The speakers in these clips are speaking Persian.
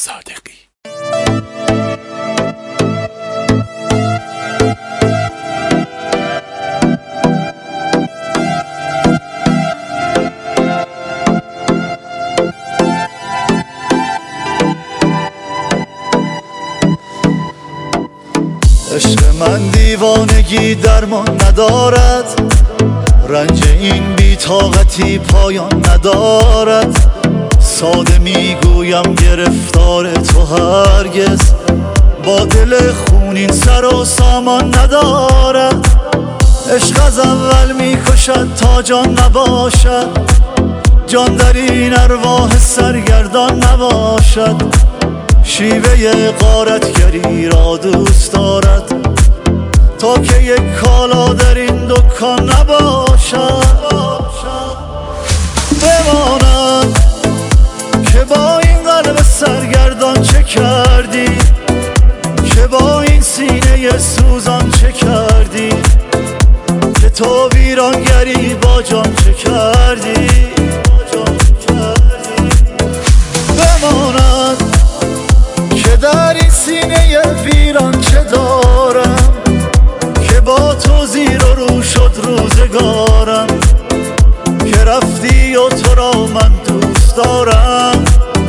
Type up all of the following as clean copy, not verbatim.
صادقی. عشق من دیوانگی درمان ندارد، رنج این بی‌طاقتی پایان ندارد. ساده میگویم گرفتار تو هرگز با دل خونین سر و سامان ندارد. عشق از اول میکشد تا جان نباشد، جان در این ارواح سرگردان نباشد. شیوه غارتگری را دوست دارد تا که یک کالا در این دکان نباشد. بماند که با این قلب سرگردان چه کردی، که با این سینه سوزان چه کردی، که تو ویرانگری با جان چه کردی. بماند که در این سینه ویران چه دارم، که با تو زیر و رو شد روزگارم، که رفتی و تو را من دوست دارم.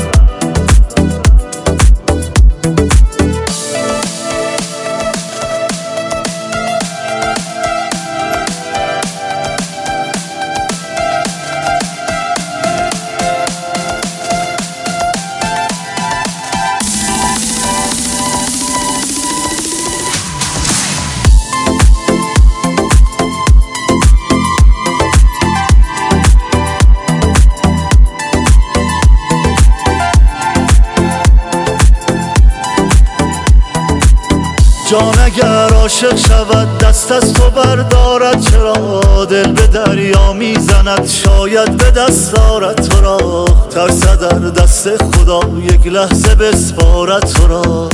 جان اگر عاشق شود دست از تو بردارد، چرا دل به دریا میزند شاید به دست دارد تو را. ترسد در دست خدا یک لحظه بسپارد تو را.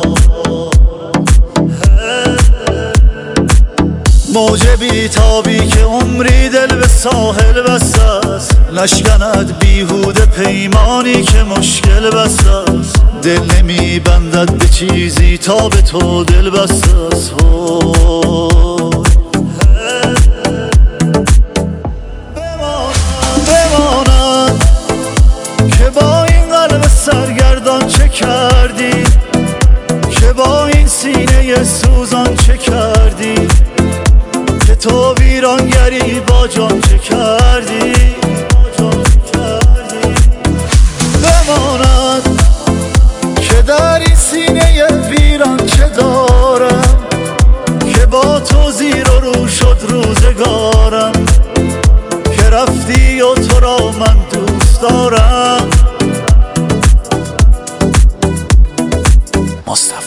موج بیتابی که عمری دل به ساحل بسته است، نشکند بیهوده پیمانی که مشکل بسته است. دل نمی بندد به چیزی تا به تو دل بسته است. بماند که با این قلب سرگردان چه کردی، که با این سینه سوزان چه کردی، که تو ویرانگری با جان چه کردی. بماند که در این سینه ویران چه دارم، که با تو زیر و رو شد روزگارم، که رفتی و تو را من دوست دارم. مصطفی.